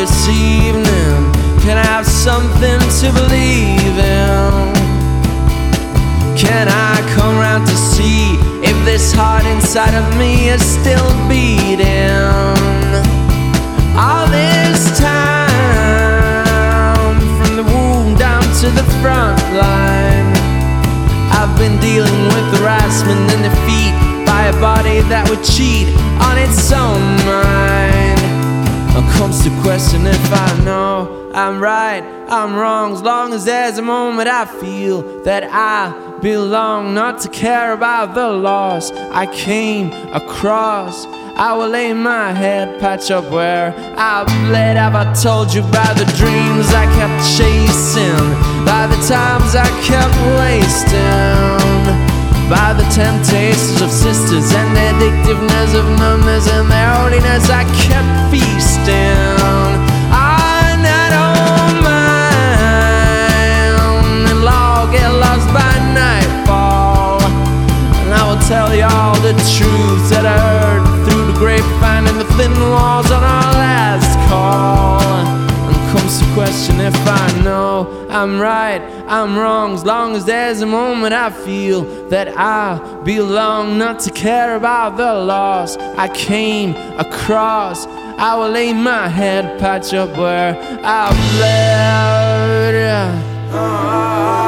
this evening? Can I have something to believe in? Can I come round to see if this heart inside of me is still beating? All this time, from the womb down to the front line, I've been dealing with harassment and defeat by a body that would cheat on its own mind. It comes to question if I know I'm right, I'm wrong, as long as there's a moment I feel that I belong, not to care about the loss I came across. I will lay my head, patch up where I bled. Have I told you about the dreams I kept chasing, by the times I kept wasting, by the temptations of sisters and the addictiveness of numbness and their holiness I kept feasting on that old mind, and I'll get lost by nightfall, and I will tell you all the truth that I heard through the grapevine and the thin walls on our last call. And comes to question if I know I'm right, I'm wrong, as long as there's a moment I feel that I belong, not to care about the loss I came across. I will lay my head, patch up where I bled.